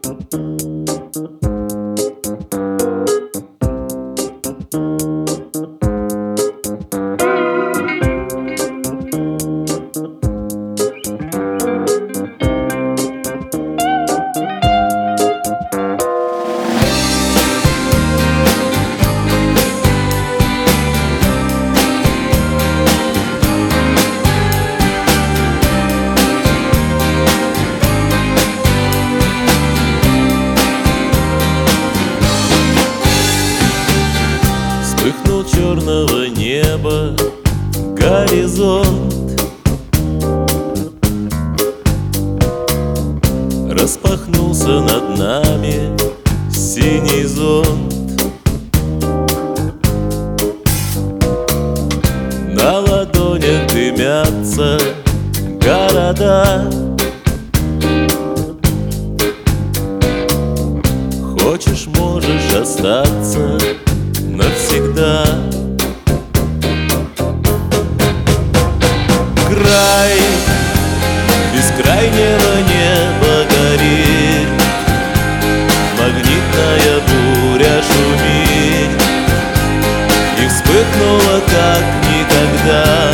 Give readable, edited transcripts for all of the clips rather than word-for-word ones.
Вспыхнул черного неба горизонт, распахнулся над нами синий зонт. На ладонях дымятся города. Хочешь, можешь остаться навсегда. Край бескрайнего неба горит, магнитная буря шумит, и вспыхнула как никогда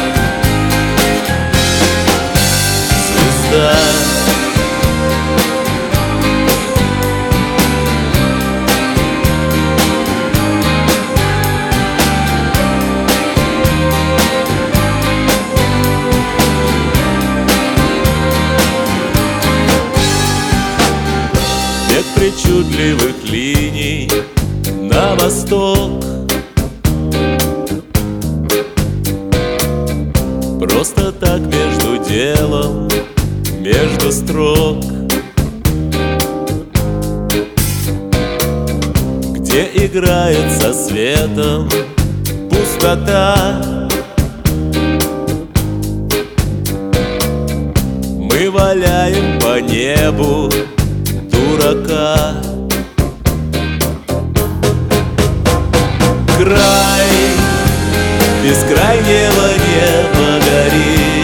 звезда. Век причудливых линий на восток, просто так между делом, между строк, где играет со светом пустота. Мы валяем по небу дурака. Край бескрайнего неба горит,